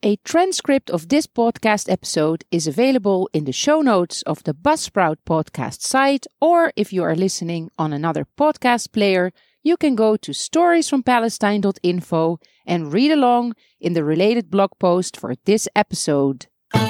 A transcript of this podcast episode is available in the show notes of the Buzzsprout podcast site, or if you are listening on another podcast player, you can go to storiesfrompalestine.info and read along in the related blog post for this episode.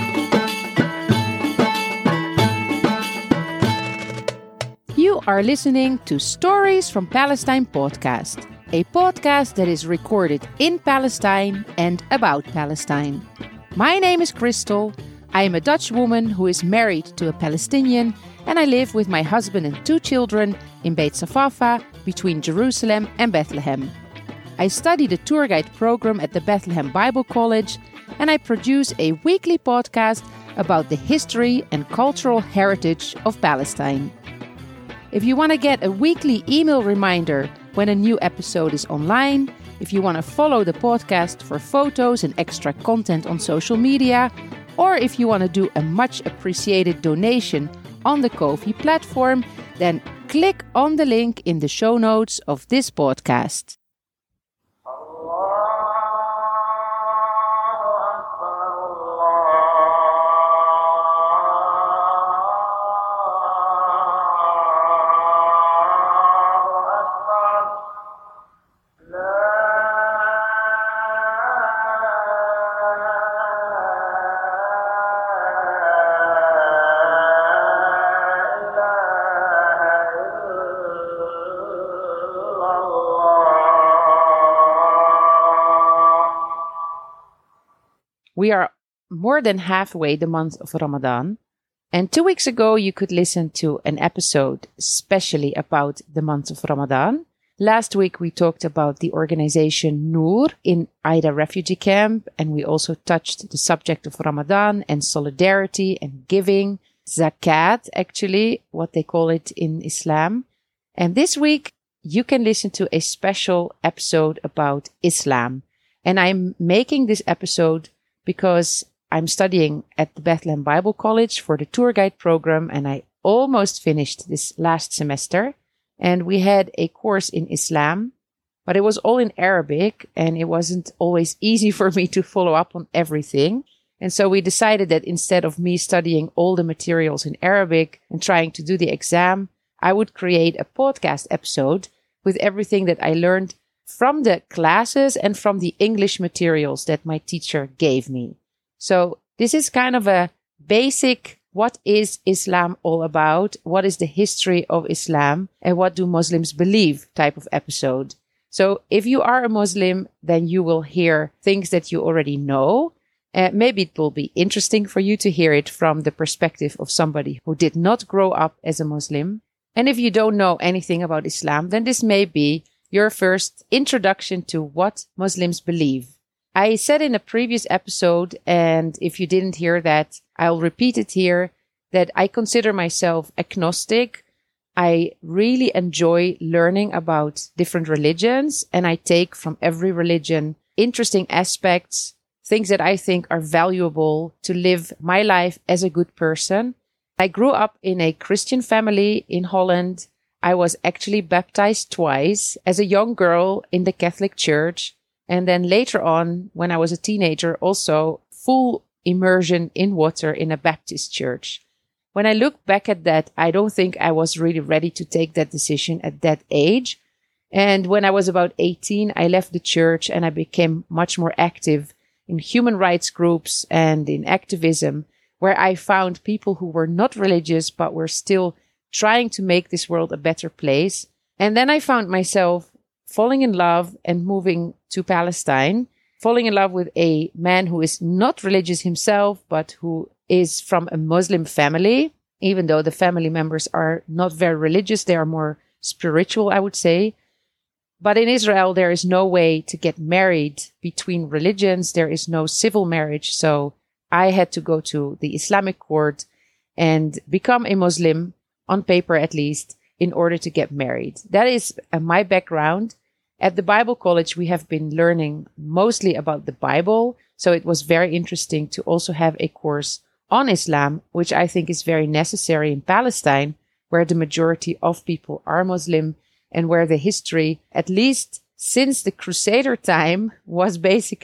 You are listening to Stories from Palestine podcast, a podcast that is recorded in Palestine and about Palestine. My name is Crystal. I am a Dutch woman who is married to a Palestinian, and I live with my husband and 2 children in Beit Safafa between Jerusalem and Bethlehem. I study the tour guide program at the Bethlehem Bible College, and I produce a weekly podcast about the history and cultural heritage of Palestine. If you want to get a weekly email reminder when a new episode is online, if you want to follow the podcast for photos and extra content on social media, or if you want to do a much appreciated donation on the Ko-fi platform, then click on the link in the show notes of this podcast. We are more than halfway the month of Ramadan, and 2 weeks ago you could listen to an episode especially about the month of Ramadan. Last week we talked about the organization Noor in Aida refugee camp, and we also touched the subject of Ramadan and solidarity and giving, zakat actually, what they call it in Islam. And this week you can listen to a special episode about Islam, and I'm making this episode because I'm studying at the Bethlehem Bible College for the tour guide program, and I almost finished this last semester. And we had a course in Islam, but it was all in Arabic, and it wasn't always easy for me to follow up on everything. And so we decided that instead of me studying all the materials in Arabic and trying to do the exam, I would create a podcast episode with everything that I learned from the classes and from the English materials that my teacher gave me. So this is kind of a basic, what is Islam all about? What is the history of Islam? And what do Muslims believe type of episode. So if you are a Muslim, then you will hear things that you already know. Maybe it will be interesting for you to hear it from the perspective of somebody who did not grow up as a Muslim. And if you don't know anything about Islam, then this may be your first introduction to what Muslims believe. I said in a previous episode, and if you didn't hear that, I'll repeat it here, that I consider myself agnostic. I really enjoy learning about different religions, and I take from every religion interesting aspects, things that I think are valuable to live my life as a good person. I grew up in a Christian family in Holland. I was actually baptized twice as a young girl in the Catholic Church. And then later on, when I was a teenager, also full immersion in water in a Baptist church. When I look back at that, I don't think I was really ready to take that decision at that age. And when I was about 18, I left the church and I became much more active in human rights groups and in activism, where I found people who were not religious, but were still trying to make this world a better place. And then I found myself falling in love and moving to Palestine, falling in love with a man who is not religious himself, but who is from a Muslim family, even though the family members are not very religious. They are more spiritual, I would say. But in Israel, there is no way to get married between religions. There is no civil marriage. So I had to go to the Islamic court and become a Muslim, on paper at least, in order to get married. That is my background. At the Bible College, we have been learning mostly about the Bible. So it was very interesting to also have a course on Islam, which I think is very necessary in Palestine, where the majority of people are Muslim and where the history, at least since the Crusader time, was basically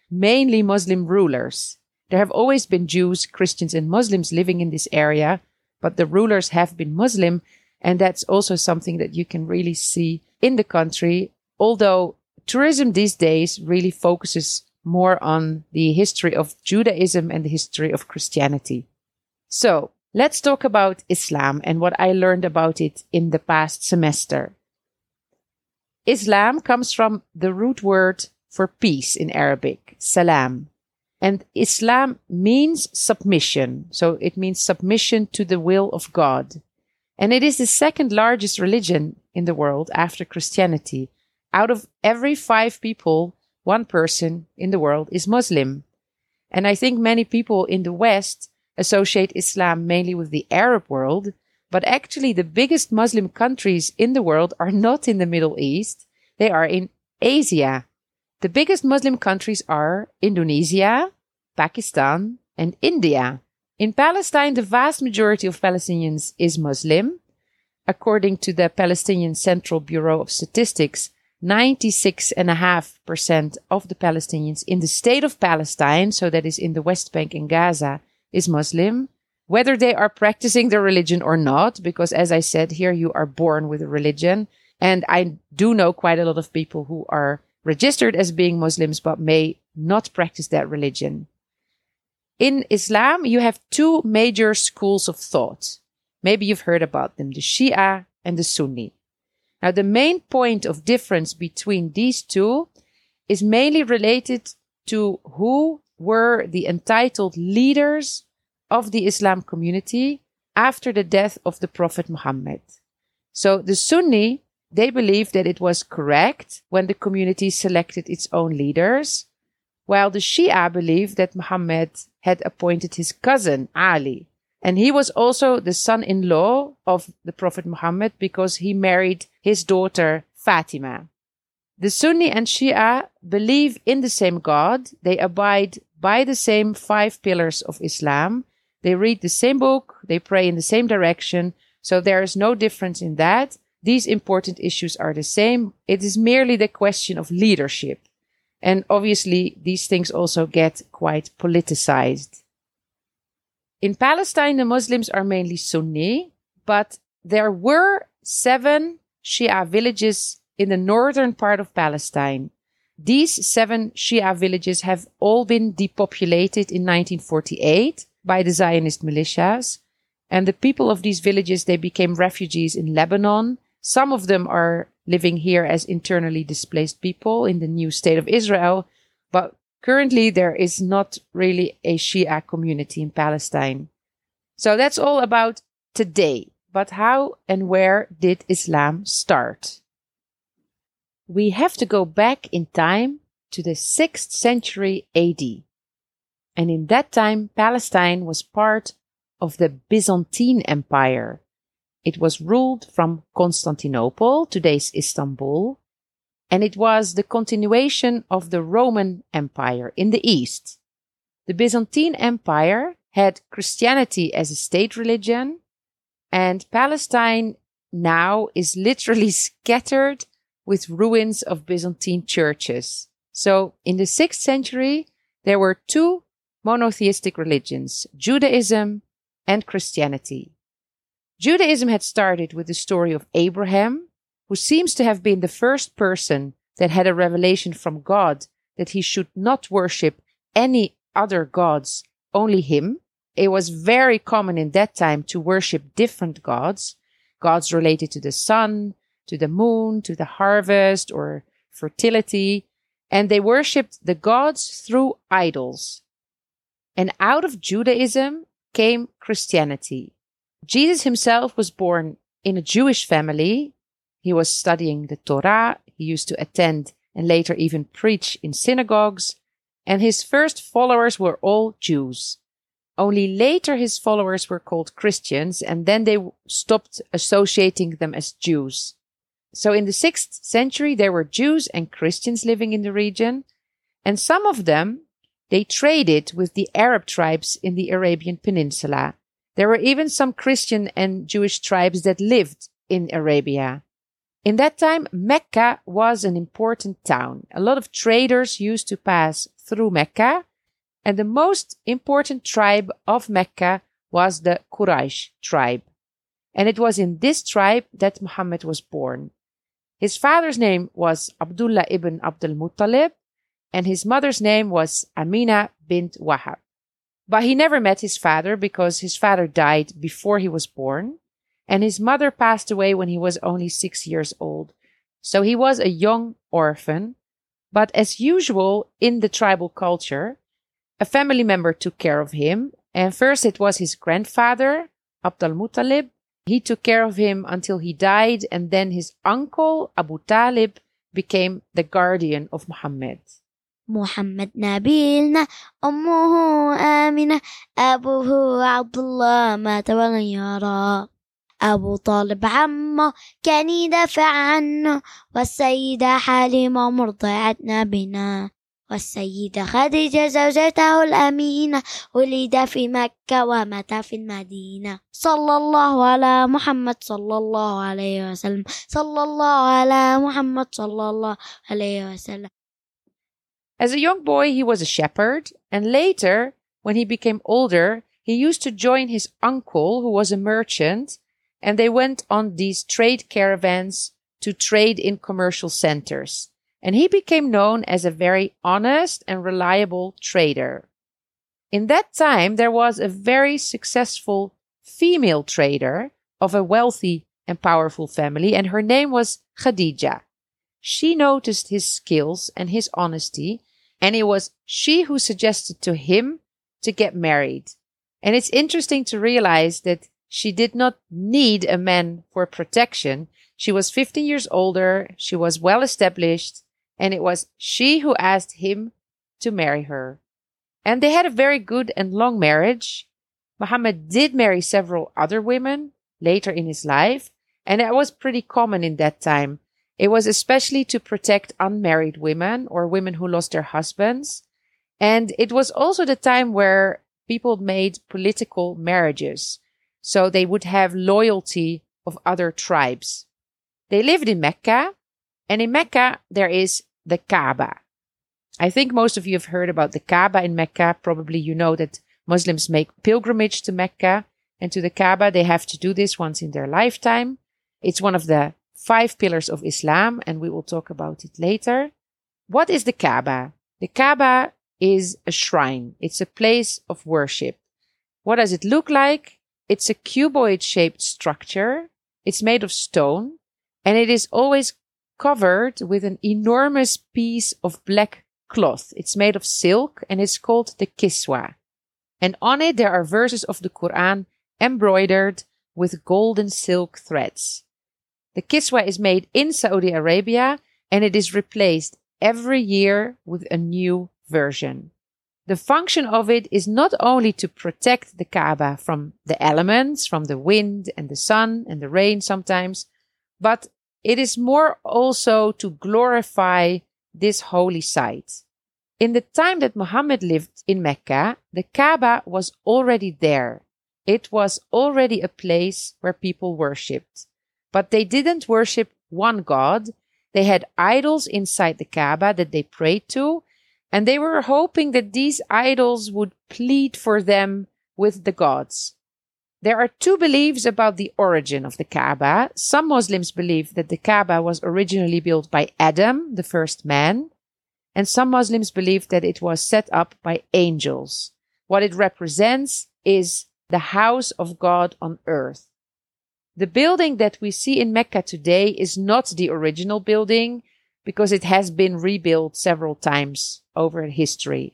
mainly Muslim rulers. There have always been Jews, Christians, and Muslims living in this area, but the rulers have been Muslim, and that's also something that you can really see in the country, although tourism these days really focuses more on the history of Judaism and the history of Christianity. So, let's talk about Islam and what I learned about it in the past semester. Islam comes from the root word for peace in Arabic, salam. And Islam means submission. So it means submission to the will of God. And it is the second largest religion in the world after Christianity. Out of every 5 people, 1 person in the world is Muslim. And I think many people in the West associate Islam mainly with the Arab world, but actually the biggest Muslim countries in the world are not in the Middle East. They are in Asia. The biggest Muslim countries are Indonesia, Pakistan, and India. In Palestine, the vast majority of Palestinians is Muslim. According to the Palestinian Central Bureau of Statistics, 96.5% of the Palestinians in the state of Palestine, so that is in the West Bank and Gaza, is Muslim, whether they are practicing their religion or not, because as I said here, you are born with a religion. And I do know quite a lot of people who are registered as being Muslims, but may not practice that religion. In Islam, you have 2 major schools of thought. Maybe you've heard about them, the Shia and the Sunni. Now, the main point of difference between these 2 is mainly related to who were the entitled leaders of the Islam community after the death of the Prophet Muhammad. So the Sunni, they believe that it was correct when the community selected its own leaders, while the Shia believe that Muhammad had appointed his cousin Ali. And he was also the son-in-law of the Prophet Muhammad because he married his daughter Fatima. The Sunni and Shia believe in the same God. They abide by the same 5 pillars of Islam. They read the same book. They pray in the same direction. So there is no difference in that. These important issues are the same. It is merely the question of leadership. And obviously, these things also get quite politicized. In Palestine, the Muslims are mainly Sunni, but there were 7 Shia villages in the northern part of Palestine. These 7 Shia villages have all been depopulated in 1948 by the Zionist militias. And the people of these villages, they became refugees in Lebanon. Some of them are living here as internally displaced people in the new state of Israel. But currently, there is not really a Shia community in Palestine. So that's all about today. But how and where did Islam start? We have to go back in time to the 6th century AD. And in that time, Palestine was part of the Byzantine Empire. It was ruled from Constantinople, today's Istanbul, and it was the continuation of the Roman Empire in the east. The Byzantine Empire had Christianity as a state religion, and Palestine now is literally scattered with ruins of Byzantine churches. So in the 6th century, there were 2 monotheistic religions, Judaism and Christianity. Judaism had started with the story of Abraham, who seems to have been the first person that had a revelation from God that he should not worship any other gods, only him. It was very common in that time to worship different gods, gods related to the sun, to the moon, to the harvest or fertility, and they worshipped the gods through idols. And out of Judaism came Christianity. Jesus himself was born in a Jewish family. He was studying the Torah. He used to attend and later even preach in synagogues. And his first followers were all Jews. Only later his followers were called Christians, and then they stopped associating them as Jews. So in the 6th century, there were Jews and Christians living in the region. And some of them, they traded with the Arab tribes in the Arabian Peninsula. There were even some Christian and Jewish tribes that lived in Arabia. In that time, Mecca was an important town. A lot of traders used to pass through Mecca. And the most important tribe of Mecca was the Quraysh tribe. And it was in this tribe that Muhammad was born. His father's name was Abdullah ibn Abdul Muttalib, and his mother's name was Amina bint Wahab. But he never met his father because his father died before he was born, and his mother passed away when he was only 6 years old. So he was a young orphan. But as usual in the tribal culture, a family member took care of him. And first it was his grandfather, Abdul Muttalib. He took care of him until he died. And then his uncle, Abu Talib, became the guardian of Muhammad. محمد نبيلنا أمه آمنة أبوه عبد الله مات ولن يرى أبو طالب عمه كان يدافع عنه والسيدة حليمة مرضعة نبينا والسيدة خديجة زوجته الأمينة ولد في مكة ومات في المدينة صلى الله على محمد صلى الله عليه وسلم صلى الله على محمد صلى الله عليه وسلم. As a young boy, he was a shepherd, and later, when he became older, he used to join his uncle, who was a merchant, and they went on these trade caravans to trade in commercial centers. And he became known as a very honest and reliable trader. In that time, there was a very successful female trader of a wealthy and powerful family, and her name was Khadija. She noticed his skills and his honesty, and it was she who suggested to him to get married. And it's interesting to realize that she did not need a man for protection. She was 15 years older, she was well established, and it was she who asked him to marry her. And they had a very good and long marriage. Muhammad did marry several other women later in his life, and that was pretty common in that time. It was especially to protect unmarried women or women who lost their husbands. And it was also the time where people made political marriages. So they would have loyalty of other tribes. They lived in Mecca. And in Mecca, there is the Kaaba. I think most of you have heard about the Kaaba in Mecca. Probably you know that Muslims make pilgrimage to Mecca and to the Kaaba. They have to do this once in their lifetime. It's one of the 5 pillars of Islam, and we will talk about it later. What is the Kaaba? The Kaaba is a shrine. It's a place of worship. What does it look like? It's a cuboid-shaped structure. It's made of stone, and it is always covered with an enormous piece of black cloth. It's made of silk, and it's called the Kiswa. And on it there are verses of the Quran embroidered with golden silk threads. The Kiswa is made in Saudi Arabia, and it is replaced every year with a new version. The function of it is not only to protect the Kaaba from the elements, from the wind and the sun and the rain sometimes, but it is more also to glorify this holy site. In the time that Muhammad lived in Mecca, the Kaaba was already there. It was already a place where people worshipped. But they didn't worship one God. They had idols inside the Kaaba that they prayed to, and they were hoping that these idols would plead for them with the gods. There are 2 beliefs about the origin of the Kaaba. Some Muslims believe that the Kaaba was originally built by Adam, the first man, and some Muslims believe that it was set up by angels. What it represents is the house of God on earth. The building that we see in Mecca today is not the original building because it has been rebuilt several times over history.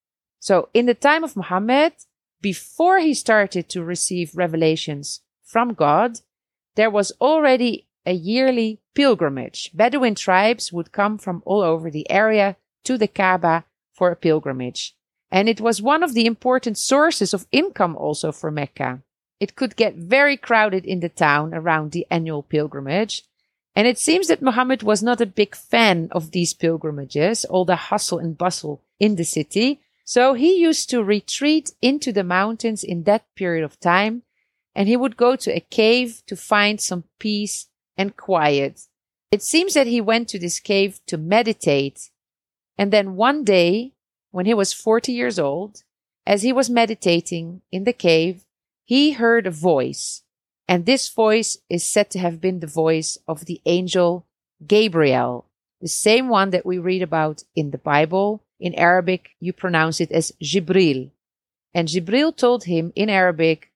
So in the time of Muhammad, before he started to receive revelations from God, there was already a yearly pilgrimage. Bedouin tribes would come from all over the area to the Kaaba for a pilgrimage. And it was one of the important sources of income also for Mecca. It could get very crowded in the town around the annual pilgrimage. And it seems that Muhammad was not a big fan of these pilgrimages, all the hustle and bustle in the city. So he used to retreat into the mountains in that period of time. And he would go to a cave to find some peace and quiet. It seems that he went to this cave to meditate. And then one day, when he was 40 years old, as he was meditating in the cave, he heard a voice. And this voice is said to have been the voice of the angel Gabriel, the same one that we read about in the Bible. In Arabic, you pronounce it as Jibril. And Jibril told him in Arabic,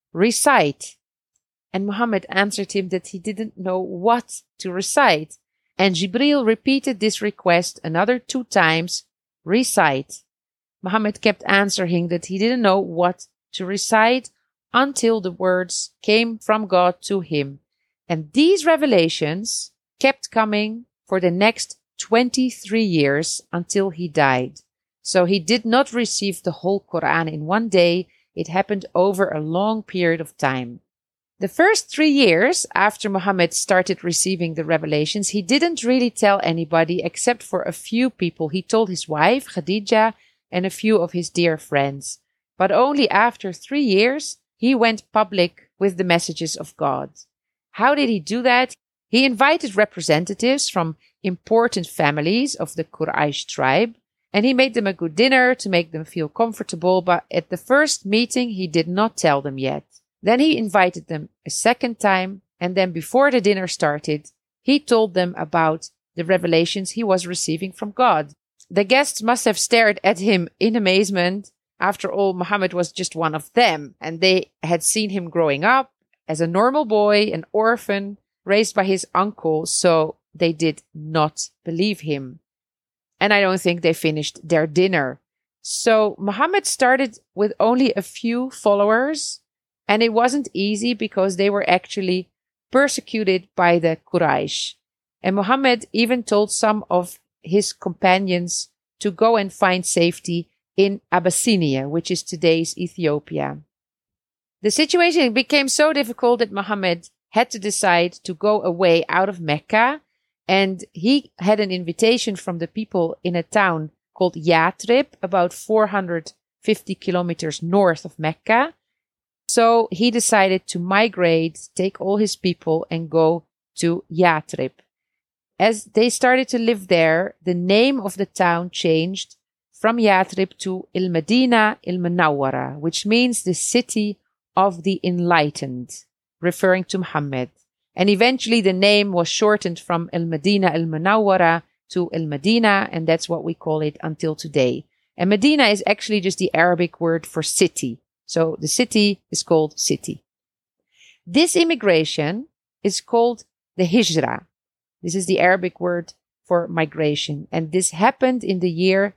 recite. And Muhammad answered him that he didn't know what to recite. And Jibril repeated this request another 2 times, recite. Muhammad kept answering that he didn't know what to recite until the words came from God to him. And these revelations kept coming for the next 23 years until he died. So he did not receive the whole Quran in one day. It happened over a long period of time. The first 3 years after Muhammad started receiving the revelations, he didn't really tell anybody except for a few people. He told his wife, Khadija, and a few of his dear friends. But only after 3 years, he went public with the messages of God. How did he do that? He invited representatives from important families of the Quraysh tribe, and he made them a good dinner to make them feel comfortable, but at the first meeting, he did not tell them yet. Then he invited them a second time, and then before the dinner started, he told them about the revelations he was receiving from God. The guests must have stared at him in amazement. After all, Muhammad was just one of them, and they had seen him growing up as a normal boy, an orphan, raised by his uncle, so they did not believe him. And I don't think they finished their dinner. So Muhammad started with only a few followers, and it wasn't easy because they were actually persecuted by the Quraysh. And Muhammad even told some of his companions to go and find safety in Abyssinia, which is today's Ethiopia. The situation became so difficult that Muhammad had to decide to go away out of Mecca, and he had an invitation from the people in a town called Yathrib, about 450 kilometers north of Mecca. So he decided to migrate, take all his people, and go to Yathrib. As they started to live there, the name of the town changed from Yathrib to Al-Madina Al-Munawwara, which means the city of the enlightened, referring to Muhammad. And eventually the name was shortened from Al-Madina Al-Munawwara to Al-Madina, and that's what we call it until today. And Medina is actually just the Arabic word for city. So the city is called city. This immigration is called the Hijra. This is the Arabic word for migration. And this happened in the year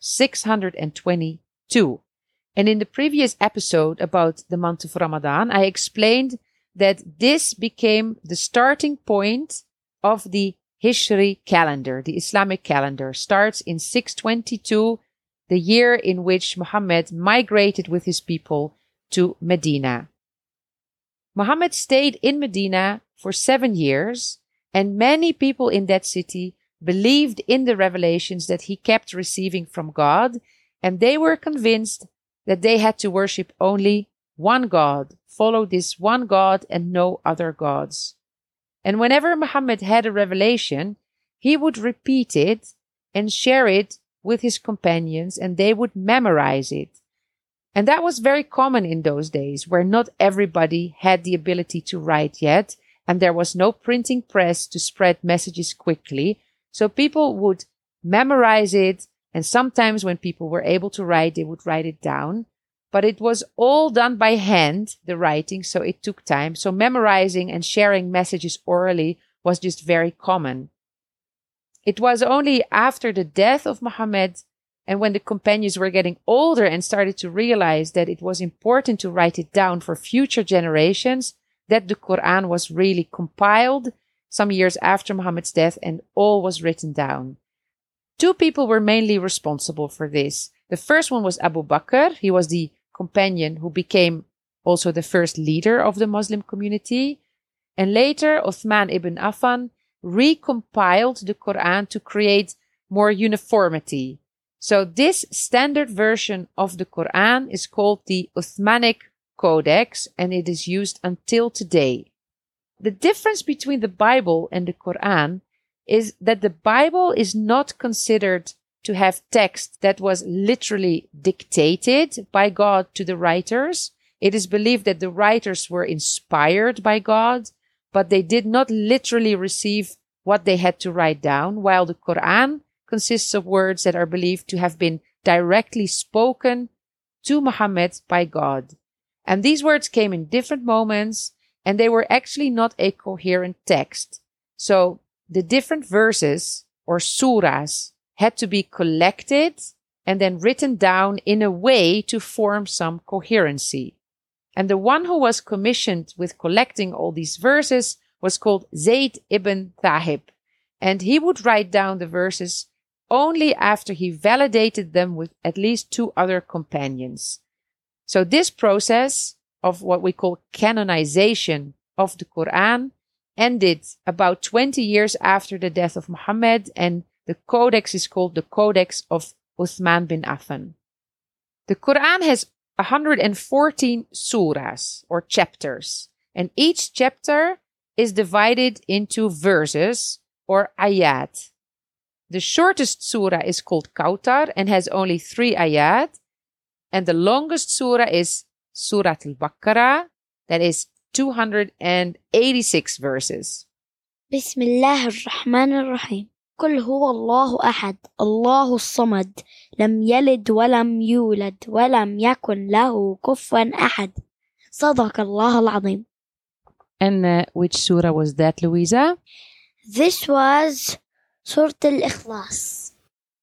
622. And in the previous episode about the month of Ramadan, I explained that this became the starting point of the Hijri calendar. The Islamic calendar starts in 622, the year in which Muhammad migrated with his people to Medina. Muhammad stayed in Medina for 7 years, and many people in that city believed in the revelations that he kept receiving from God, and they were convinced that they had to worship only one God, follow this one God and no other gods. And whenever Muhammad had a revelation, he would repeat it and share it with his companions, and they would memorize it. And that was very common in those days, where not everybody had the ability to write yet, and there was no printing press to spread messages quickly. So people would memorize it, and sometimes when people were able to write, they would write it down. But it was all done by hand, the writing, so it took time. So memorizing and sharing messages orally was just very common. It was only after the death of Muhammad, and when the companions were getting older and started to realize that it was important to write it down for future generations, that the Quran was really compiled some years after Muhammad's death, and all was written down. 2 people were mainly responsible for this. The first one was Abu Bakr. He was the companion who became also the first leader of the Muslim community. And later, Uthman ibn Affan recompiled the Quran to create more uniformity. So this standard version of the Quran is called the Uthmanic Codex, and it is used until today. The difference between the Bible and the Quran is that the Bible is not considered to have text that was literally dictated by God to the writers. It is believed that the writers were inspired by God, but they did not literally receive what they had to write down, while the Quran consists of words that are believed to have been directly spoken to Muhammad by God. And these words came in different moments, and they were actually not a coherent text. So the different verses or surahs had to be collected and then written down in a way to form some coherency. And the one who was commissioned with collecting all these verses was called Zayd ibn Thahib. And he would write down the verses only after he validated them with at least 2 other companions. So this process of what we call canonization of the Quran ended about 20 years after the death of Muhammad, and the codex is called the Codex of Uthman bin Affan. The Quran has 114 surahs or chapters, and each chapter is divided into verses or ayat. The shortest surah is called Kautar and has only 3 ayat, and the longest surah is Surah Al-Baqarah, that is 286 verses. بسم الله الرحمن الرحيم قل هو الله أحد الله الصمد لم يلد ولم يولد ولم يكن له كفوا أحد صدق الله العظيم. And which surah was that, Louisa? This was Surah Al-Ikhlas.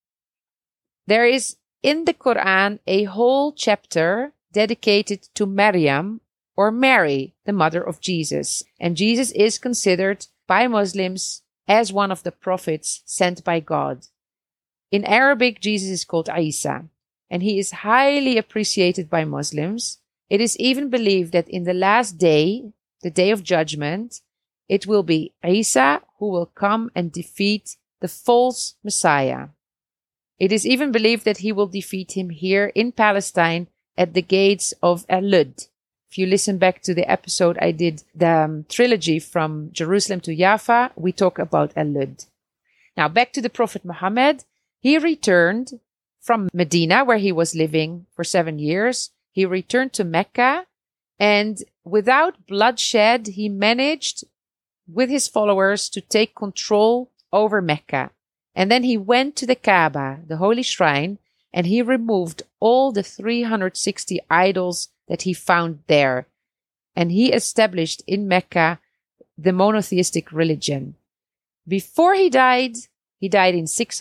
There is in the Quran a whole chapter dedicated to Maryam, or Mary, the mother of Jesus. And Jesus is considered by Muslims as one of the prophets sent by God. In Arabic, Jesus is called Isa, and he is highly appreciated by Muslims. It is even believed that in the last day, the day of judgment, it will be Isa who will come and defeat the false Messiah. It is even believed that he will defeat him here in Palestine at the gates of Al-Lud. If you listen back to the episode I did, the trilogy from Jerusalem to Jaffa, we talk about Al-Lud. Now back to the Prophet Muhammad. He returned from Medina, where he was living for 7 years. He returned to Mecca, and without bloodshed, he managed with his followers to take control over Mecca. And then he went to the Kaaba, the holy shrine, and he removed all the 360 idols that he found there. And he established in Mecca the monotheistic religion. Before he died in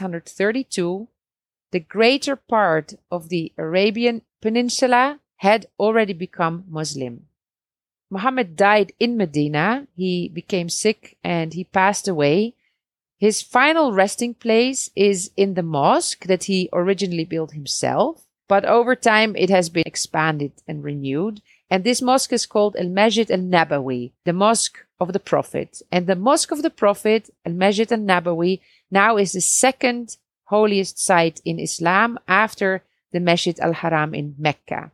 632. The greater part of the Arabian Peninsula had already become Muslim. Muhammad died in Medina. He became sick and he passed away. His final resting place is in the mosque that he originally built himself, but over time it has been expanded and renewed. And this mosque is called Al-Masjid Al-Nabawi, the Mosque of the Prophet. And the Mosque of the Prophet, Al-Masjid Al-Nabawi, now is the second holiest site in Islam after the Masjid Al-Haram in Mecca.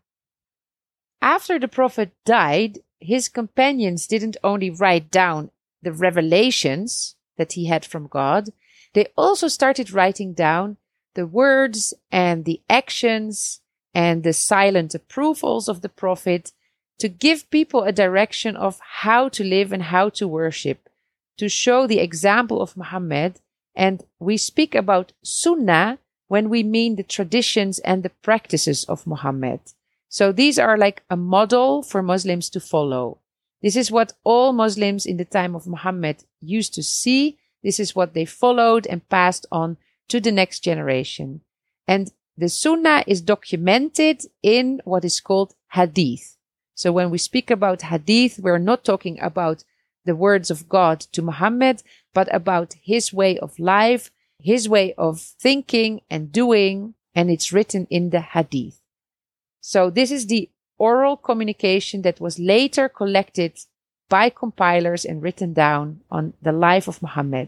After the Prophet died, his companions didn't only write down the revelations that he had from God, they also started writing down the words and the actions and the silent approvals of the Prophet to give people a direction of how to live and how to worship, to show the example of Muhammad. And we speak about Sunnah when we mean the traditions and the practices of Muhammad. So these are like a model for Muslims to follow. This is what all Muslims in the time of Muhammad used to see. This is what they followed and passed on to the next generation. And the Sunnah is documented in what is called Hadith. So when we speak about Hadith, we're not talking about the words of God to Muhammad, but about his way of life, his way of thinking and doing, and it's written in the Hadith. So this is the oral communication that was later collected by compilers and written down on the life of Muhammad.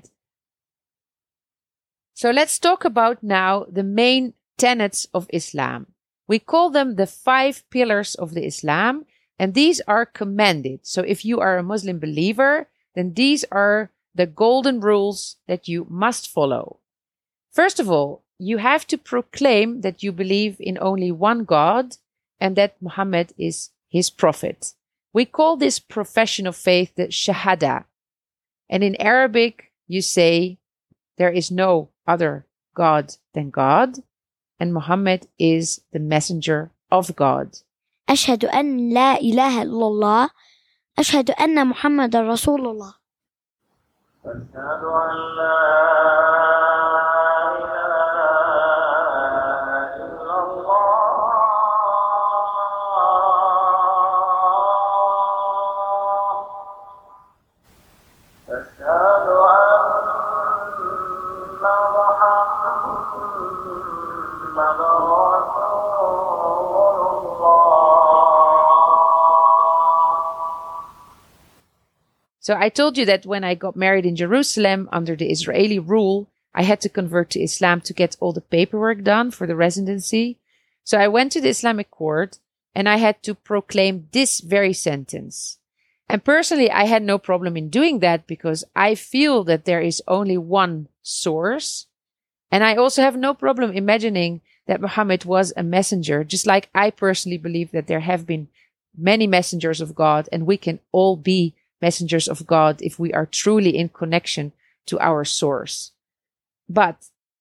So let's talk about now the main tenets of Islam. We call them the 5 pillars of the Islam, and these are commanded. So if you are a Muslim believer, then these are the golden rules that you must follow. First of all, you have to proclaim that you believe in only one God and that Muhammad is his prophet. We call this profession of faith the Shahada. And in Arabic, you say there is no other God than God, and Muhammad is the messenger of God. أشهد أن لا إله إلا الله أشهد أن محمد رسول الله أشهد أن لا So I told you that when I got married in Jerusalem under the Israeli rule, I had to convert to Islam to get all the paperwork done for the residency. So I went to the Islamic court and I had to proclaim this very sentence. And personally, I had no problem in doing that because I feel that there is only one source. And I also have no problem imagining that Muhammad was a messenger, just like I personally believe that there have been many messengers of God and we can all be messengers of God if we are truly in connection to our source. But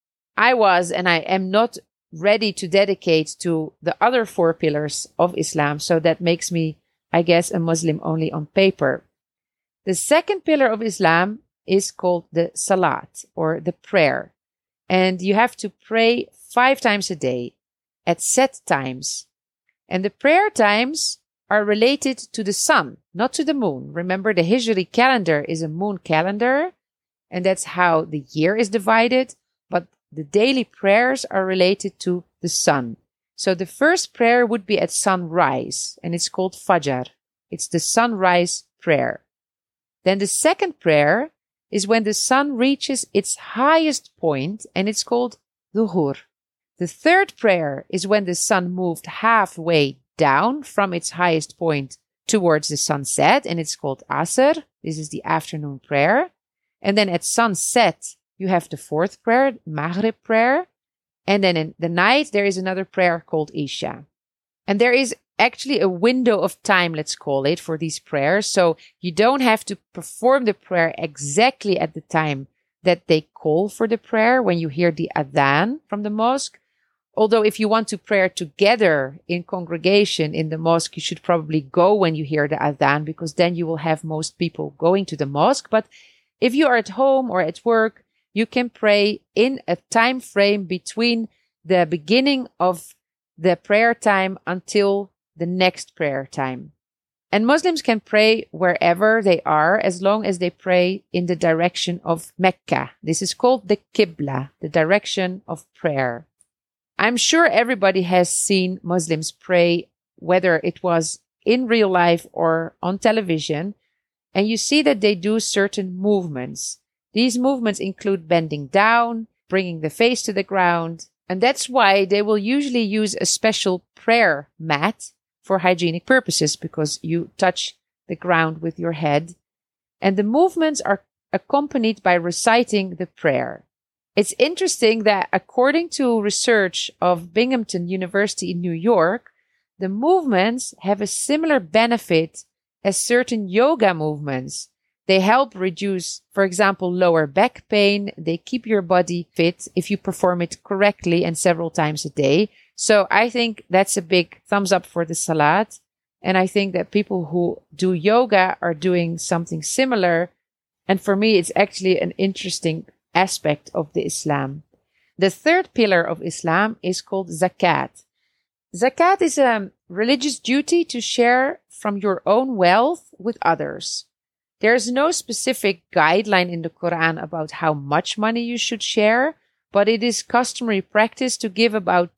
I was and I am not ready to dedicate to the other 4 pillars of Islam. So that makes me, I guess, a Muslim only on paper. The second pillar of Islam is called the Salat, or the prayer. And you have to pray 5 times a day at set times. And the prayer times are related to the sun, not to the moon. Remember, the Hijri calendar is a moon calendar, and that's how the year is divided. But the daily prayers are related to the sun. So the first prayer would be at sunrise, and it's called Fajr. It's the sunrise prayer. Then the second prayer is when the sun reaches its highest point, and it's called Dhuhr. The third prayer is when the sun moved halfway down from its highest point towards the sunset, and it's called Asr. This is the afternoon prayer. And then at sunset, you have the fourth prayer, Maghrib prayer. And then in the night, there is another prayer called Isha. And there is actually a window of time, let's call it, for these prayers. So you don't have to perform the prayer exactly at the time that they call for the prayer when you hear the adhan from the mosque. Although if you want to pray together in congregation in the mosque, you should probably go when you hear the adhan, because then you will have most people going to the mosque. But if you are at home or at work, you can pray in a time frame between the beginning of the prayer time until the next prayer time. And Muslims can pray wherever they are as long as they pray in the direction of Mecca. This is called the Qibla, the direction of prayer. I'm sure everybody has seen Muslims pray, whether it was in real life or on television, and you see that they do certain movements. These movements include bending down, bringing the face to the ground, and that's why they will usually use a special prayer mat for hygienic purposes, because you touch the ground with your head. And the movements are accompanied by reciting the prayer. It's interesting that according to research of Binghamton University in New York, the movements have a similar benefit as certain yoga movements. They help reduce, for example, lower back pain. They keep your body fit if you perform it correctly and several times a day. So I think that's a big thumbs up for the Salat. And I think that people who do yoga are doing something similar. And for me, it's actually an interesting aspect of the Islam. The third pillar of Islam is called Zakat. Zakat is a religious duty to share from your own wealth with others. There is no specific guideline in the Quran about how much money you should share, but it is customary practice to give about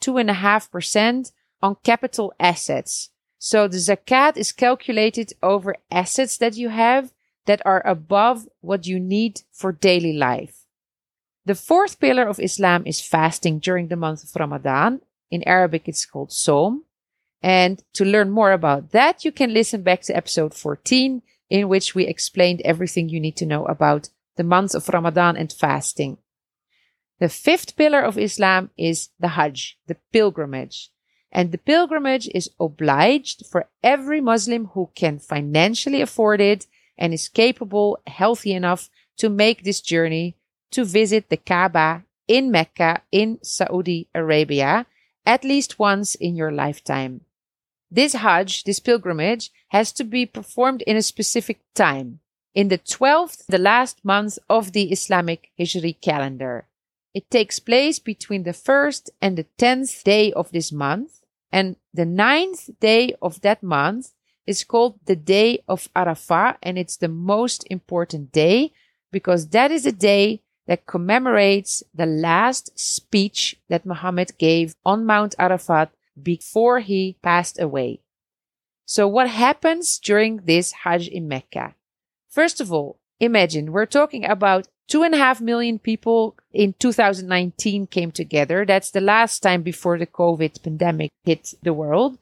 2.5% on capital assets. So the Zakat is calculated over assets that you have that are above what you need for daily life. The fourth pillar of Islam is fasting during the month of Ramadan. In Arabic, it's called Sawm. And to learn more about that, you can listen back to episode 14, in which we explained everything you need to know about the month of Ramadan and fasting. The fifth pillar of Islam is the Hajj, the pilgrimage. And the pilgrimage is obliged for every Muslim who can financially afford it and is capable, healthy enough to make this journey to visit the Kaaba in Mecca in Saudi Arabia at least once in your lifetime. This Hajj, this pilgrimage, has to be performed in a specific time, in the 12th, the last month of the Islamic Hijri calendar. It takes place between the 1st and the 10th day of this month, and the 9th day of that month is called the Day of Arafah, and it's the most important day because that is a day that commemorates the last speech that Muhammad gave on Mount Arafat before he passed away. So what happens during this Hajj in Mecca? First of all, imagine we're talking about 2.5 million people in 2019 came together. That's the last time before the COVID pandemic hit the world.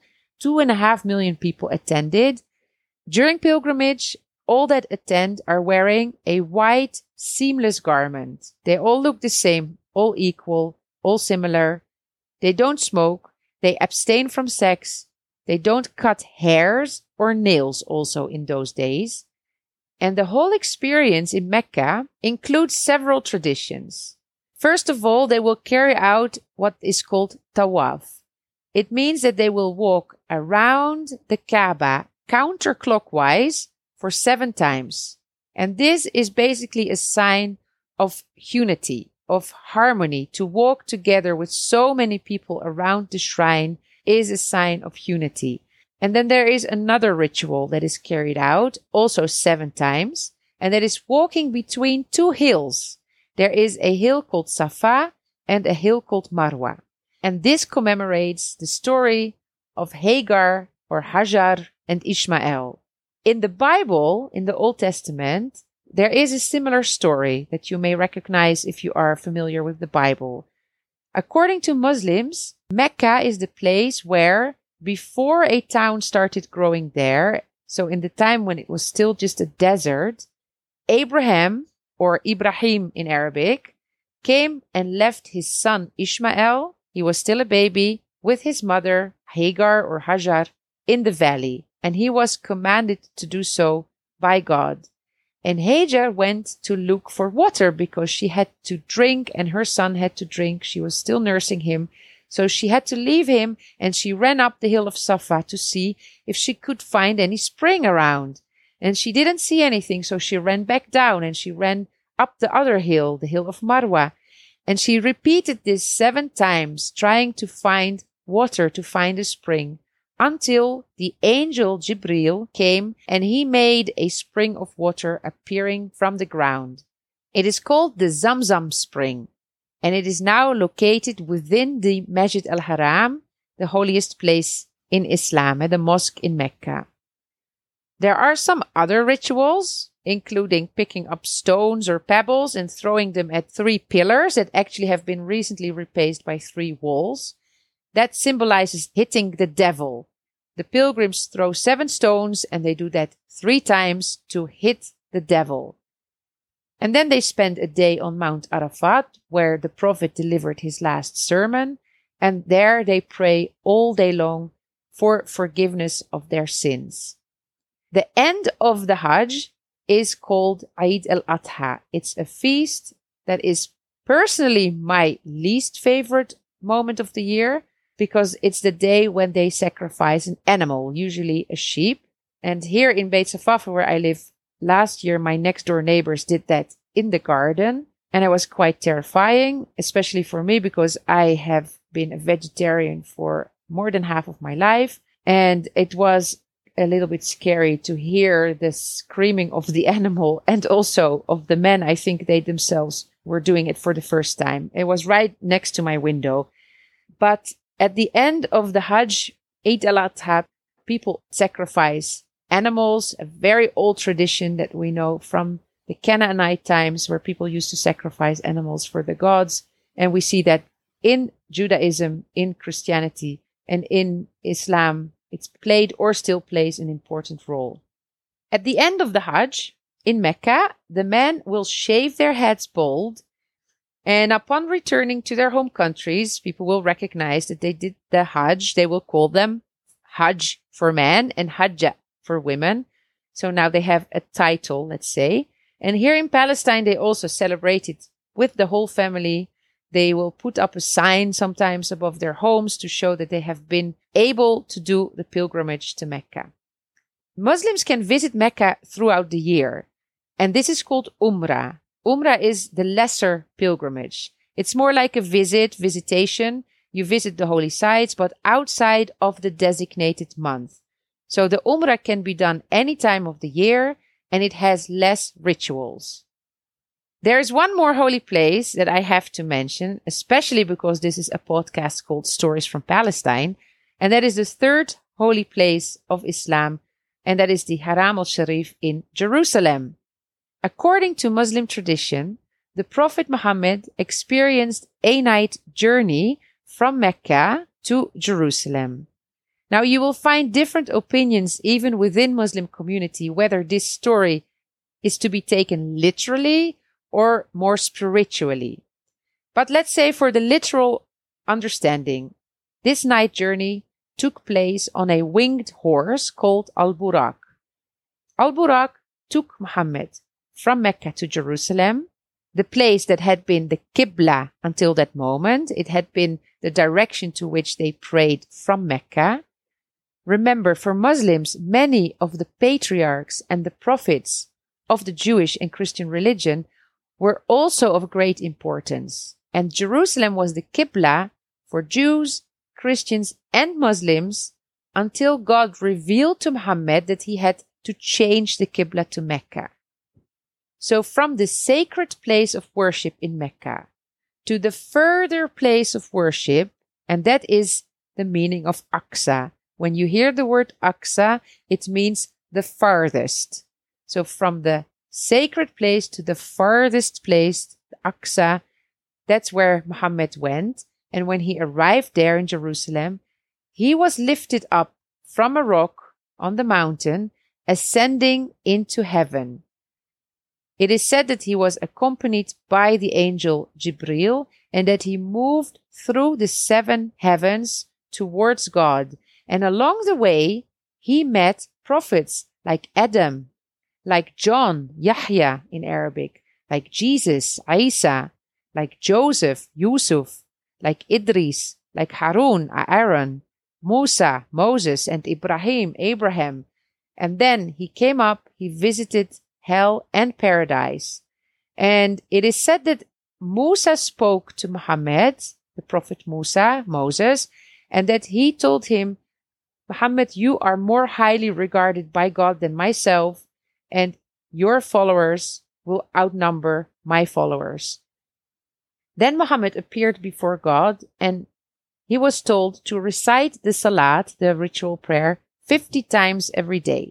2.5 million people attended. During pilgrimage, all that attend are wearing a white, seamless garment. They all look the same, all equal, all similar. They don't smoke. They abstain from sex. They don't cut hairs or nails also in those days. And the whole experience in Mecca includes several traditions. First of all, they will carry out what is called tawaf. It means that they will walk around the Kaaba counterclockwise for 7 times. And this is basically a sign of unity, of harmony. To walk together with so many people around the shrine is a sign of unity. And then there is another ritual that is carried out, also 7 times, and that is walking between 2 hills. There is a hill called Safa and a hill called Marwa. And this commemorates the story of Hagar or Hajar and Ishmael. In the Bible, in the Old Testament, there is a similar story that you may recognize if you are familiar with the Bible. According to Muslims, Mecca is the place where, before a town started growing there, so in the time when it was still just a desert, Abraham, or Ibrahim in Arabic, came and left his son Ishmael, he was still a baby, with his mother Hagar or Hajar in the valley, and he was commanded to do so by God. And Hajar went to look for water because she had to drink and her son had to drink. She was still nursing him. So she had to leave him and she ran up the hill of Safa to see if she could find any spring around. And she didn't see anything, so she ran back down and she ran up the other hill, the hill of Marwa. And she repeated this 7 times, trying to find water, to find a spring, until the angel Jibril came and he made a spring of water appearing from the ground. It is called the Zamzam spring, and it is now located within the Masjid al-Haram, the holiest place in Islam, the mosque in Mecca. There are some other rituals, including picking up stones or pebbles and throwing them at 3 pillars that actually have been recently replaced by 3 walls. That symbolizes hitting the devil. The pilgrims throw 7 stones and they do that 3 times to hit the devil. And then they spend a day on Mount Arafat, where the Prophet delivered his last sermon, and there they pray all day long for forgiveness of their sins. The end of the Hajj is called Eid al-Adha. It's a feast that is personally my least favorite moment of the year, because it's the day when they sacrifice an animal, usually a sheep. And here in Beit Safafa, where I live, last year my next door neighbors did that in the garden. And it was quite terrifying, especially for me, because I have been a vegetarian for more than half of my life. And it was a little bit scary to hear the screaming of the animal and also of the men. I think they themselves were doing it for the first time. It was right next to my window. But at the end of the Hajj, Eid al-Adha, people sacrifice animals, a very old tradition that we know from the Canaanite times, where people used to sacrifice animals for the gods. And we see that in Judaism, in Christianity, and in Islam, it's played or still plays an important role. At the end of the Hajj, in Mecca, the men will shave their heads bald And upon returning to their home countries, people will recognize that they did the Hajj. They will call them Hajj for men and Hajja for women. So now they have a title, let's say. And here in Palestine, they also celebrate it with the whole family. They will put up a sign sometimes above their homes to show that they have been able to do the pilgrimage to Mecca. Muslims can visit Mecca throughout the year, and this is called Umrah. Umrah is the lesser pilgrimage. It's more like a visitation. You visit the holy sites, but outside of the designated month. So the Umrah can be done any time of the year, and it has less rituals. There is one more holy place that I have to mention, especially because this is a podcast called Stories from Palestine, and that is the third holy place of Islam, and that is the Haram al-Sharif in Jerusalem. According to Muslim tradition, the Prophet Muhammad experienced a night journey from Mecca to Jerusalem. Now, you will find different opinions even within Muslim community whether this story is to be taken literally or more spiritually. But let's say for the literal understanding, this night journey took place on a winged horse called Al-Buraq. Al-Buraq took Muhammad from Mecca to Jerusalem, the place that had been the Qibla until that moment. It had been the direction to which they prayed from Mecca. Remember, for Muslims, many of the patriarchs and the prophets of the Jewish and Christian religion were also of great importance. And Jerusalem was the Qibla for Jews, Christians, and Muslims until God revealed to Muhammad that he had to change the Qibla to Mecca. So from the sacred place of worship in Mecca to the further place of worship, and that is the meaning of Aqsa. When you hear the word Aqsa, it means the farthest. So from the sacred place to the farthest place, Aqsa, that's where Muhammad went. And when he arrived there in Jerusalem, he was lifted up from a rock on the mountain, ascending into heaven. It is said that he was accompanied by the angel Jibril and that he moved through the 7 heavens towards God. And along the way, he met prophets like Adam, like John, Yahya in Arabic, like Jesus, Isa, like Joseph, Yusuf, like Idris, like Harun, Aaron, Musa, Moses, and Ibrahim, Abraham. And then he came up, he visited hell and paradise. And it is said that Musa spoke to Muhammad, the prophet Moses, and that he told him, Muhammad, you are more highly regarded by God than myself, and your followers will outnumber my followers. Then Muhammad appeared before God, and he was told to recite the Salat, the ritual prayer, 50 times every day.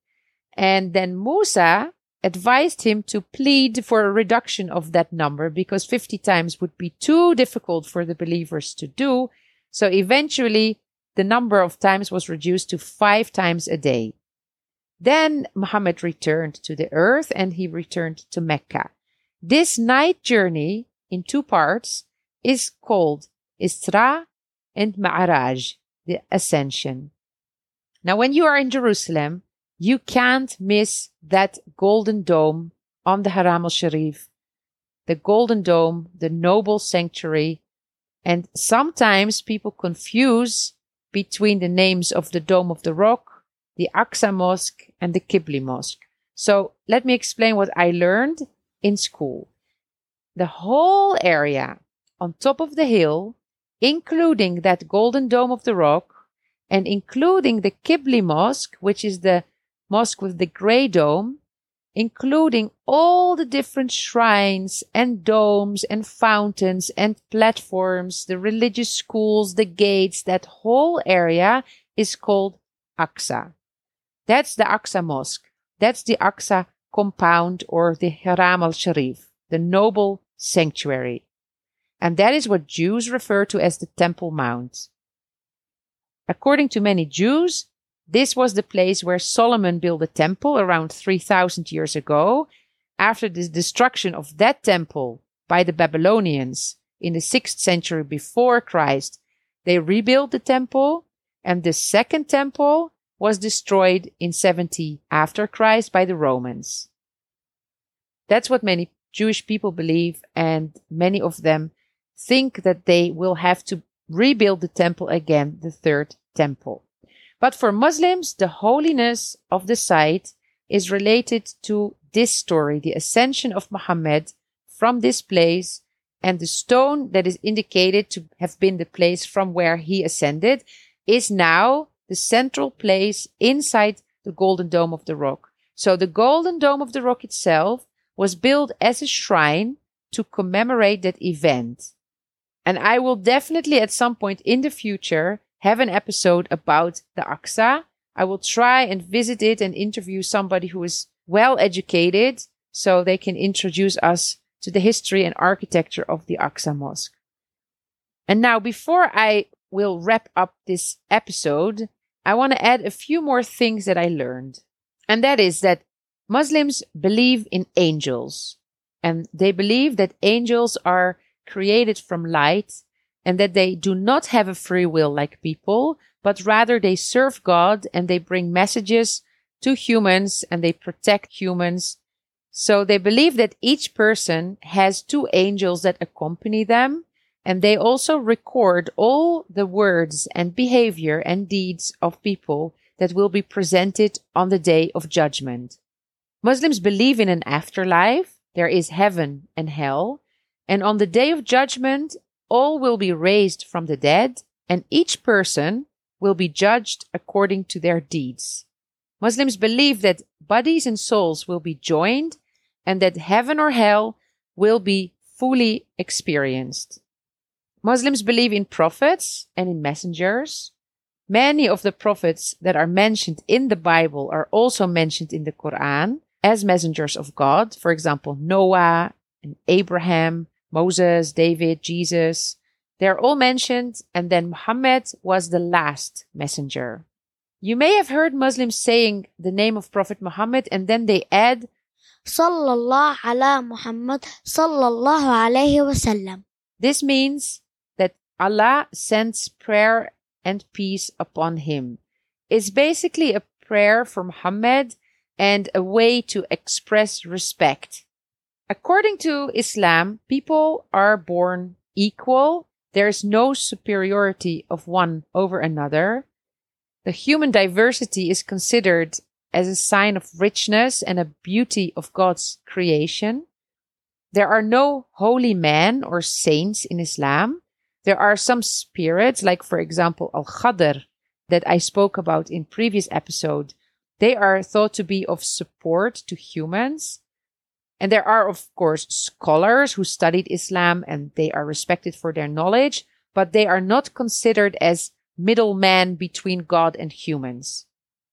And then Musa advised him to plead for a reduction of that number because 50 times would be too difficult for the believers to do. So eventually, the number of times was reduced to 5 times a day. Then Muhammad returned to the earth and he returned to Mecca. This night journey in 2 parts is called Isra and Ma'raj, the Ascension. Now, when you are in Jerusalem, you can't miss that golden dome on the Haram al-Sharif, the golden dome, the noble sanctuary. And sometimes people confuse between the names of the Dome of the Rock, the Aqsa Mosque, and the Qibli Mosque. So let me explain what I learned in school. The whole area on top of the hill, including that golden Dome of the Rock, and including the Qibli Mosque, which is the mosque with the gray dome, including all the different shrines and domes and fountains and platforms, the religious schools, the gates, that whole area is called Aqsa. That's the Aqsa Mosque. That's the Aqsa compound or the Haram al-Sharif, the noble sanctuary. And that is what Jews refer to as the Temple Mount. According to many Jews, this was the place where Solomon built a temple around 3,000 years ago. After the destruction of that temple by the Babylonians in the 6th century before Christ, they rebuilt the temple, and the second temple was destroyed in 70 after Christ by the Romans. That's what many Jewish people believe, and many of them think that they will have to rebuild the temple again, the third temple. But for Muslims, the holiness of the site is related to this story, the ascension of Muhammad from this place, and the stone that is indicated to have been the place from where he ascended is now the central place inside the Golden Dome of the Rock. So the Golden Dome of the Rock itself was built as a shrine to commemorate that event. And I will definitely at some point in the future have an episode about the Aqsa. I will try and visit it and interview somebody who is well educated so they can introduce us to the history and architecture of the Aqsa Mosque. And now, before I will wrap up this episode, I want to add a few more things that I learned. And that is that Muslims believe in angels, and they believe that angels are created from light and that they do not have a free will like people, but rather they serve God and they bring messages to humans and they protect humans. So they believe that each person has 2 angels that accompany them, and they also record all the words and behavior and deeds of people that will be presented on the day of judgment. Muslims believe in an afterlife. There is heaven and hell. And on the day of judgment, all will be raised from the dead, and each person will be judged according to their deeds. Muslims believe that bodies and souls will be joined, and that heaven or hell will be fully experienced. Muslims believe in prophets and in messengers. Many of the prophets that are mentioned in the Bible are also mentioned in the Quran as messengers of God. For example, Noah and Abraham, Moses, David, Jesus. They're all mentioned, and then Muhammad was the last messenger. You may have heard Muslims saying the name of Prophet Muhammad and then they add Sallallahu ala Muhammad sallallahu alayhi wasallam. This means that Allah sends prayer and peace upon him. It's basically a prayer for Muhammad and a way to express respect. According to Islam, people are born equal. There is no superiority of one over another. The human diversity is considered as a sign of richness and a beauty of God's creation. There are no holy men or saints in Islam. There are some spirits, like for example Al-Khadr, that I spoke about in previous episode. They are thought to be of support to humans. And there are, of course, scholars who studied Islam and they are respected for their knowledge, but they are not considered as middlemen between God and humans.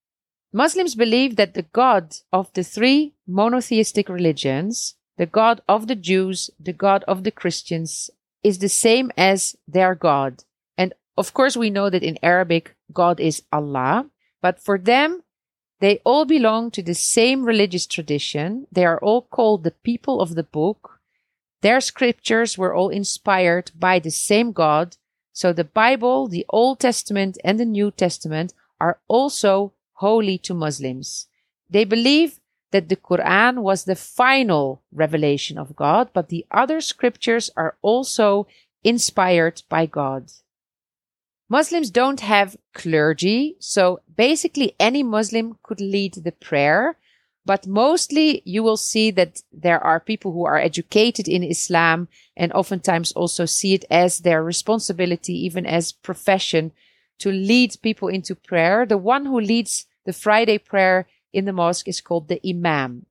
Muslims believe that the God of the 3 monotheistic religions, the God of the Jews, the God of the Christians, is the same as their God. And of course, we know that in Arabic, God is Allah, but for them, they all belong to the same religious tradition. They are all called the people of the book. Their scriptures were all inspired by the same God. So the Bible, the Old Testament, and the New Testament are also holy to Muslims. They believe that the Quran was the final revelation of God, but the other scriptures are also inspired by God. Muslims don't have clergy, so basically any Muslim could lead the prayer, but mostly you will see that there are people who are educated in Islam and oftentimes also see it as their responsibility, even as profession, to lead people into prayer. The one who leads the Friday prayer in the mosque is called the Imam.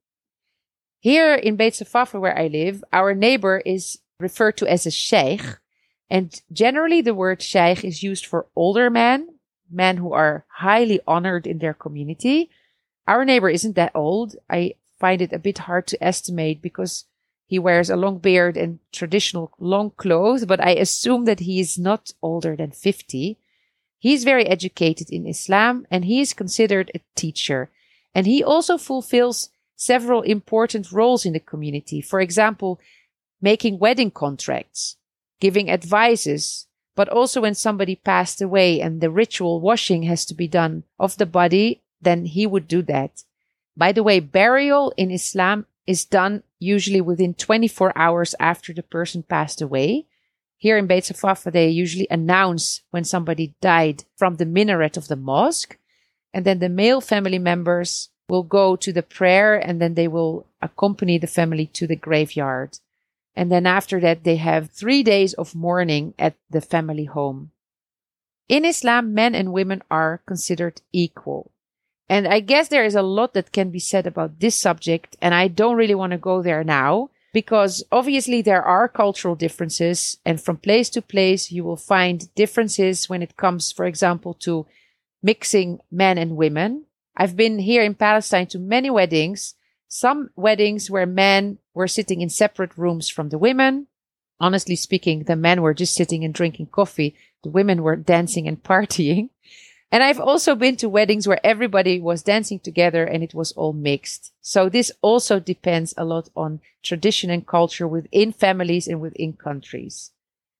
Here in Beit Safafa, where I live, our neighbor is referred to as a sheikh. And generally the word sheikh is used for older men who are highly honored in their community. Our neighbor isn't that old. I find it a bit hard to estimate because he wears a long beard and traditional long clothes, but I assume that he is not older than 50. He's very educated in Islam and he is considered a teacher. And he also fulfills several important roles in the community. For example, making wedding contracts, giving advices, but also when somebody passed away and the ritual washing has to be done of the body, then he would do that. By the way, burial in Islam is done usually within 24 hours after the person passed away. Here in Beit Safafa, they usually announce when somebody died from the minaret of the mosque. And then the male family members will go to the prayer and then they will accompany the family to the graveyard. And then after that, they have 3 days of mourning at the family home. In Islam, men and women are considered equal. And I guess there is a lot that can be said about this subject, and I don't really want to go there now, because obviously there are cultural differences, and from place to place you will find differences when it comes, for example, to mixing men and women. I've been here in Palestine to many weddings, some weddings where men were sitting in separate rooms from the women. Honestly speaking, the men were just sitting and drinking coffee. The women were dancing and partying. And I've also been to weddings where everybody was dancing together and it was all mixed. So this also depends a lot on tradition and culture within families and within countries.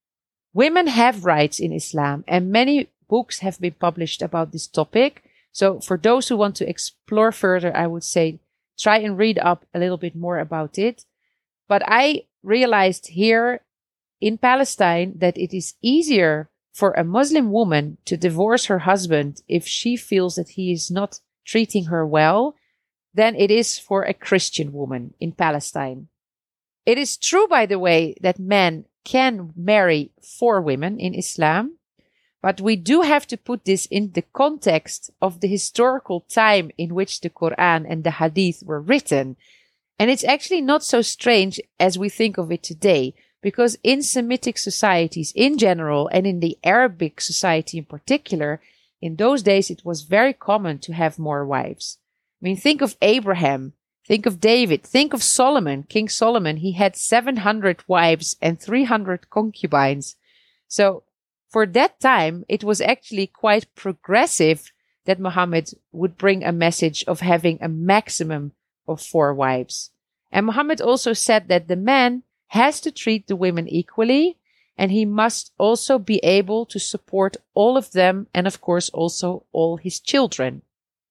Women have rights in Islam, and many books have been published about this topic. So for those who want to explore further, I would say try and read up a little bit more about it. But I realized here in Palestine that it is easier for a Muslim woman to divorce her husband if she feels that he is not treating her well than it is for a Christian woman in Palestine. It is true, by the way, that men can marry 4 women in Islam, but we do have to put this in the context of the historical time in which the Quran and the Hadith were written. And it's actually not so strange as we think of it today, because in Semitic societies in general, and in the Arabic society in particular, in those days it was very common to have more wives. I mean, think of Abraham, think of David, think of Solomon, King Solomon. He had 700 wives and 300 concubines. So for that time, it was actually quite progressive that Muhammad would bring a message of having a maximum of 4 wives. And Muhammad also said that the man has to treat the women equally, and he must also be able to support all of them and, of course, also all his children.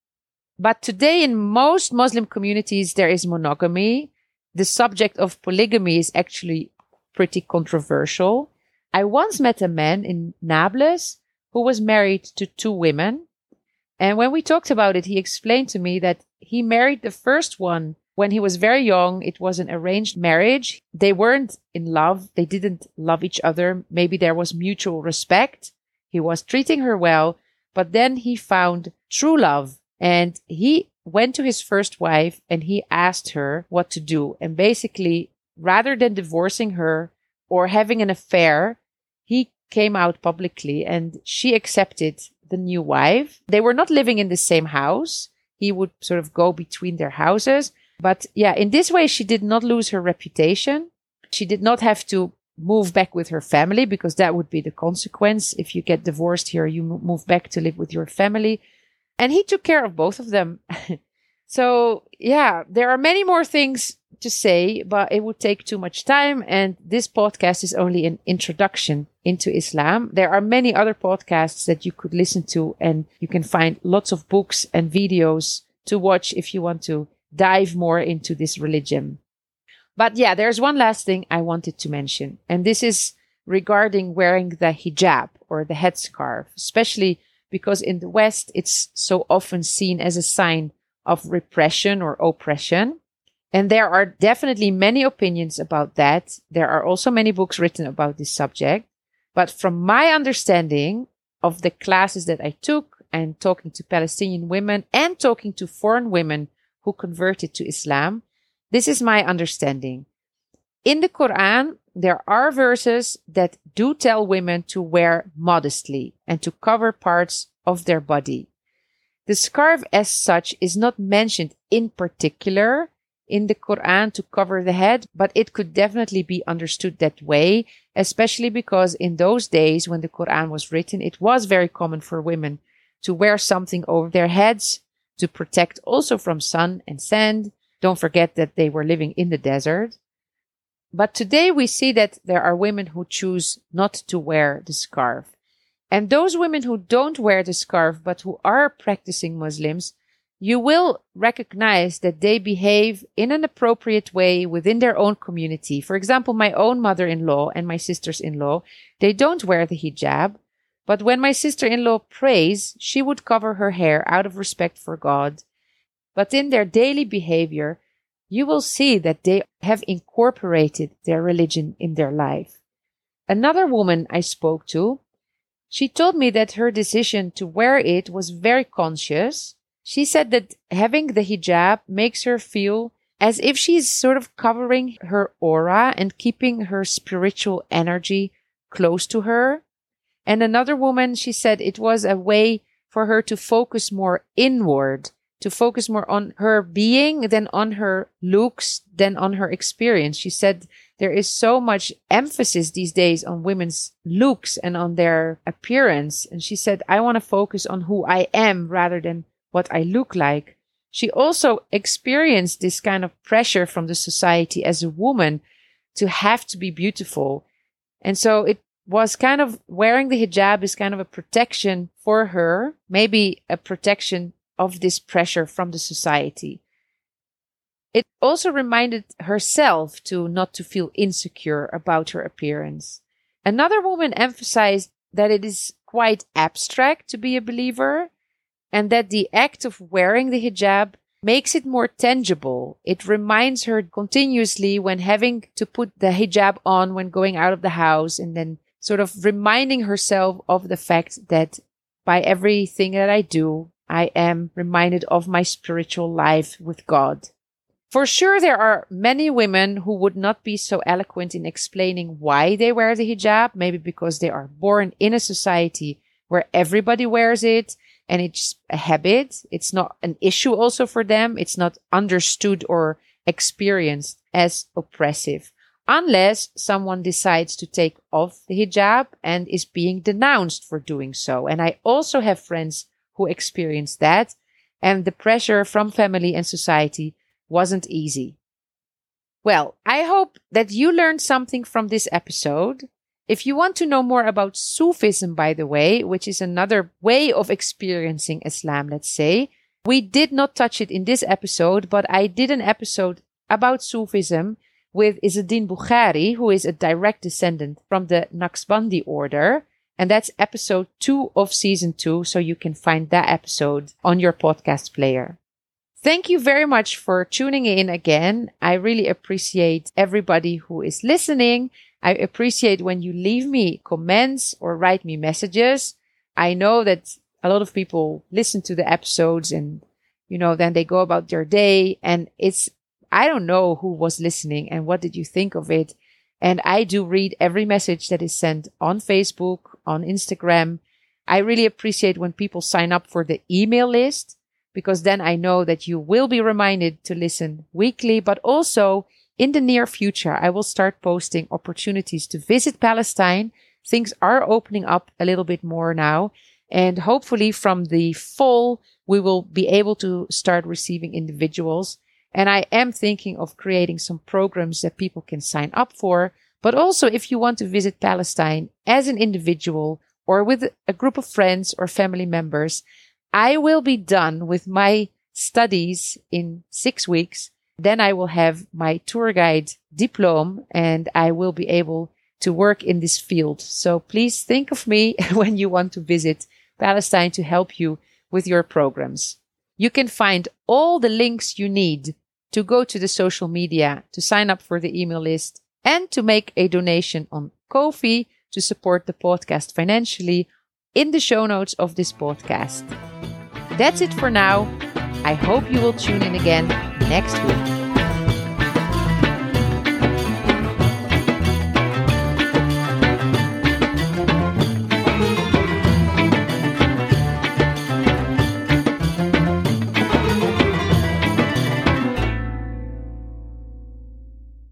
But today in most Muslim communities, there is monogamy. The subject of polygamy is actually pretty controversial. I once met a man in Nablus who was married to 2 women. And when we talked about it, he explained to me that he married the first one when he was very young. It was an arranged marriage. They weren't in love. They didn't love each other. Maybe there was mutual respect. He was treating her well, but then he found true love, and he went to his first wife and he asked her what to do. And basically, rather than divorcing her or having an affair, he came out publicly and she accepted the new wife. They were not living in the same house. He would sort of go between their houses. But yeah, in this way, she did not lose her reputation. She did not have to move back with her family, because that would be the consequence. If you get divorced here, you move back to live with your family. And he took care of both of them. So yeah, there are many more things to say, but it would take too much time. And this podcast is only an introduction into Islam. There are many other podcasts that you could listen to, and you can find lots of books and videos to watch if you want to dive more into this religion. But yeah, there's one last thing I wanted to mention, and this is regarding wearing the hijab or the headscarf, especially because in the West, it's so often seen as a sign of repression or oppression. And there are definitely many opinions about that. There are also many books written about this subject. But from my understanding of the classes that I took, and talking to Palestinian women and talking to foreign women who converted to Islam, this is my understanding. In the Quran, there are verses that do tell women to wear modestly and to cover parts of their body. The scarf as such is not mentioned in particular in the Quran to cover the head, but it could definitely be understood that way, especially because in those days when the Quran was written, it was very common for women to wear something over their heads to protect also from sun and sand. Don't forget that they were living in the desert. But today we see that there are women who choose not to wear the scarf. And those women who don't wear the scarf, but who are practicing Muslims, you will recognize that they behave in an appropriate way within their own community. For example, my own mother-in-law and my sisters-in-law, they don't wear the hijab. But when my sister-in-law prays, she would cover her hair out of respect for God. But in their daily behavior, you will see that they have incorporated their religion in their life. Another woman I spoke to, she told me that her decision to wear it was very conscious. She said that having the hijab makes her feel as if she's sort of covering her aura and keeping her spiritual energy close to her. And another woman, she said it was a way for her to focus more inward, to focus more on her being than on her looks, than on her experience. She said there is so much emphasis these days on women's looks and on their appearance. And she said, I want to focus on who I am rather than what I look like. She also experienced this kind of pressure from the society as a woman to have to be beautiful. And so it was kind of wearing the hijab is kind of a protection for her, maybe a protection of this pressure from the society. It also reminded herself not to feel insecure about her appearance. Another woman emphasized that it is quite abstract to be a believer and that the act of wearing the hijab makes it more tangible. It reminds her continuously when having to put the hijab on when going out of the house, and then sort of reminding herself of the fact that by everything that I do, I am reminded of my spiritual life with God. For sure, there are many women who would not be so eloquent in explaining why they wear the hijab, maybe because they are born in a society where everybody wears it and it's a habit. It's not an issue also for them. It's not understood or experienced as oppressive, unless someone decides to take off the hijab and is being denounced for doing so. And I also have friends who experienced that, and the pressure from family and society wasn't easy. Well, I hope that you learned something from this episode. If you want to know more about Sufism, by the way, which is another way of experiencing Islam, let's say, we did not touch it in this episode, but I did an episode about Sufism with Izzeddin Bukhari, who is a direct descendant from the Naqshbandi order. And that's episode 2 of season 2. So you can find that episode on your podcast player. Thank you very much for tuning in again. I really appreciate everybody who is listening. I appreciate when you leave me comments or write me messages. I know that a lot of people listen to the episodes and, then they go about their day, and I don't know who was listening and what did you think of it. And I do read every message that is sent on Facebook, on Instagram. I really appreciate when people sign up for the email list, because then I know that you will be reminded to listen weekly. But also in the near future, I will start posting opportunities to visit Palestine. Things are opening up a little bit more now. And hopefully from the fall, we will be able to start receiving individuals. And I am thinking of creating some programs that people can sign up for. But also, if you want to visit Palestine as an individual or with a group of friends or family members, I will be done with my studies in 6 weeks. Then I will have my tour guide diploma and I will be able to work in this field. So please think of me when you want to visit Palestine to help you with your programs. You can find all the links you need to go to the social media, to sign up for the email list, and to make a donation on Ko-fi to support the podcast financially in the show notes of this podcast. That's it for now. I hope you will tune in again next week.